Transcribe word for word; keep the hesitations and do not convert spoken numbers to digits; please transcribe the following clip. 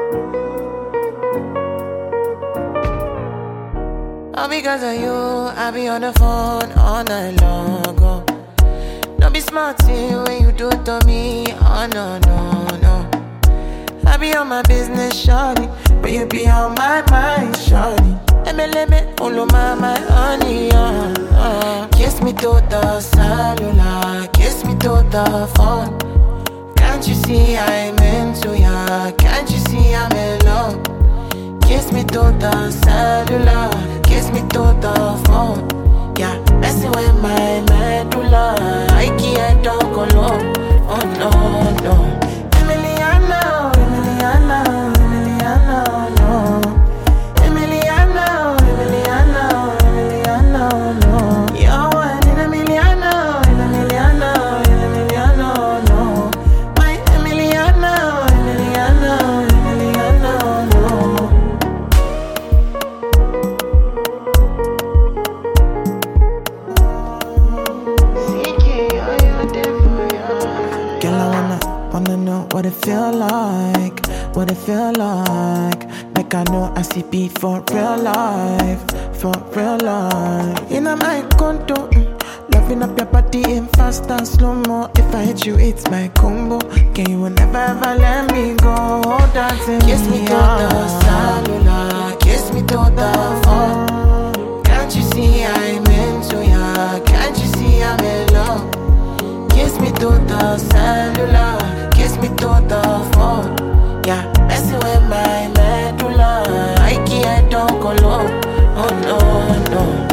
All because of you, I be on the phone all night long. Oh. Don't be smart when you do it to me. Oh no, no, no. I be on my business, shawty, but you be on my mind, shawty. M L M, all of my, my honey, uh, uh. Kiss me to the cellular, kiss me to the phone. Can't you see I'm into ya? Can't you see I'm in love? Kiss me to the cellular, kiss me to the phone. Yeah, messing with my medulla. I can't talk alone. Oh no, no. Emiliano, Emiliano, Emiliano, no. Emiliano, Emiliano, Emiliano, no. You're one in a milliano, in a milliano, in a milliano, no. My Emiliano, Emiliano, Emiliano, no. Girl, I wanna, wanna know what it feel like, what it feel like. Like I know I see beat for real life, for real life. In my condo, mm, loving up your body in fast and slow-mo. If I hit you, it's my combo. Can you never ever let me go? Dancing kiss me to the cellular, kiss me to the phone. Can't you see I'm into ya? Can't you see I'm in love? Kiss me to the cellular, kiss me to the phone. Yeah, messing with my medulla. I can't talk alone. Oh no, no.